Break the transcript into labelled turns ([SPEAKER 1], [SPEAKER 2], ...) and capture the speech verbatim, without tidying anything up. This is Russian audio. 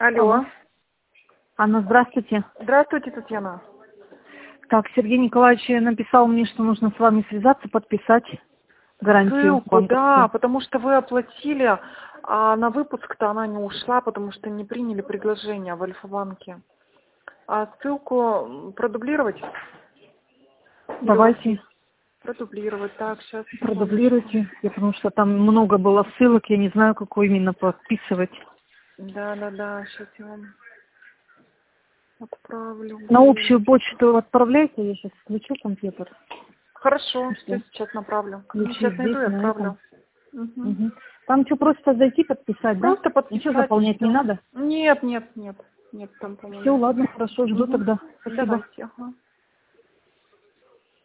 [SPEAKER 1] Алло.
[SPEAKER 2] Алло. Анна, здравствуйте.
[SPEAKER 1] Здравствуйте, Татьяна.
[SPEAKER 2] Так, Сергей Николаевич написал мне, что нужно с вами связаться, подписать гарантию
[SPEAKER 1] Ссылку,
[SPEAKER 2] банковскую.
[SPEAKER 1] да, потому что вы оплатили, а на выпуск-то она не ушла, потому что не приняли предложение в Альфа-банке. А ссылку продублировать?
[SPEAKER 2] Давайте,
[SPEAKER 1] Продублировать, так, сейчас.
[SPEAKER 2] продублируйте, потому что там много было ссылок, я не знаю, какую именно подписывать.
[SPEAKER 1] Да, да, да, сейчас я вам отправлю.
[SPEAKER 2] На общую почту отправляйте, я сейчас включу компьютер.
[SPEAKER 1] Хорошо,
[SPEAKER 2] Что?
[SPEAKER 1] все сейчас направлю.
[SPEAKER 2] Ключи
[SPEAKER 1] Сейчас найду
[SPEAKER 2] здесь,
[SPEAKER 1] и
[SPEAKER 2] на
[SPEAKER 1] отправлю.
[SPEAKER 2] этом.
[SPEAKER 1] Мгм.
[SPEAKER 2] Мгм. Там что, просто зайти подписать, да?
[SPEAKER 1] Просто подписать.
[SPEAKER 2] Ничего заполнять
[SPEAKER 1] и
[SPEAKER 2] не
[SPEAKER 1] всё.
[SPEAKER 2] надо?
[SPEAKER 1] Нет, нет, нет, нет, там,
[SPEAKER 2] Все,
[SPEAKER 1] по-моему.
[SPEAKER 2] ладно, хорошо, жду
[SPEAKER 1] Мгм.
[SPEAKER 2] тогда. Спасибо.
[SPEAKER 1] Давайте, ага.